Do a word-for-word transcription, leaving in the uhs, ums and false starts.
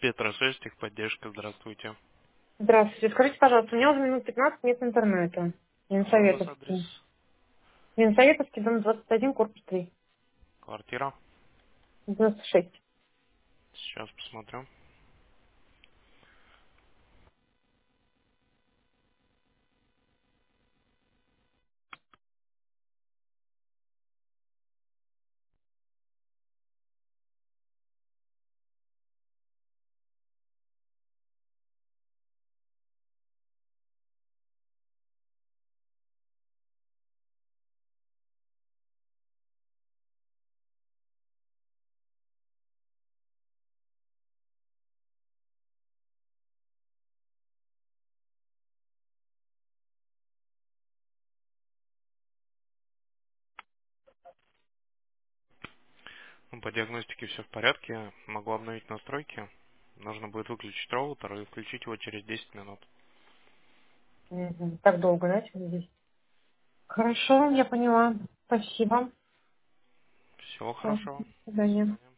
Петрошесть, техподдержка, здравствуйте. Здравствуйте. Скажите, пожалуйста, у меня уже минут пятнадцать нет интернета. Какой у вас адрес? Ленсоветовский. Ленсоветовский, дом двадцать один, корпус три. Квартира? девяносто шесть. Сейчас посмотрю. Ну, по диагностике все в порядке. Могу обновить настройки. Нужно будет выключить роутер и включить его через десять минут. Мгм. Так долго, да, что здесь? Хорошо, я поняла. Спасибо. Всего Всё, хорошего. до До свидания. свидания.